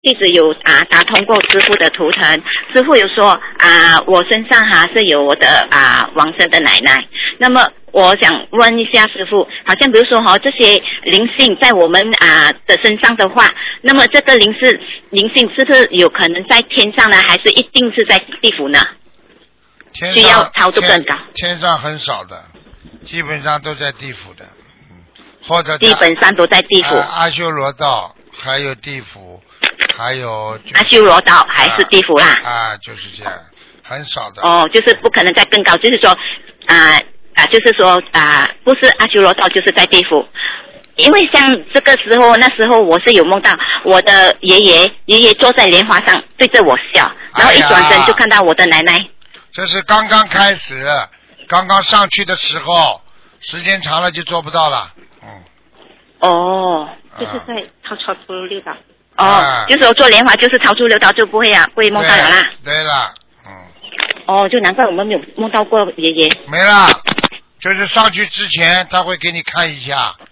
弟子有打通过师父的图腾，师父有说我身上是有我的亡生的奶奶。那么我想问一下师父，好像比如说这些灵性在我们的身上的话，那么这个灵性是不是有可能在天上呢，还是一定是在地府呢？需要超度更高。 天上很少的，基本上都在地府的，或者基本上都在地府。 阿修罗道还有地府，还有阿修罗道还是地府啦？ 就是这样，很少的。 就是不可能再更高，就是说就是说不是阿修罗道就是在地府。因为像这个时候，那时候我是有梦到我的爷爷坐在莲花上对着我笑，然后一转身就看到我的奶奶。 这是刚刚开始，刚刚上去的时候，时间长了就做不到了。 就是在超出六道。就是说做莲花就是超出六道就不会梦到了啦。 对了， 就难怪我们没有梦到过爷爷。 没了，就是上去之前他会给你看一下，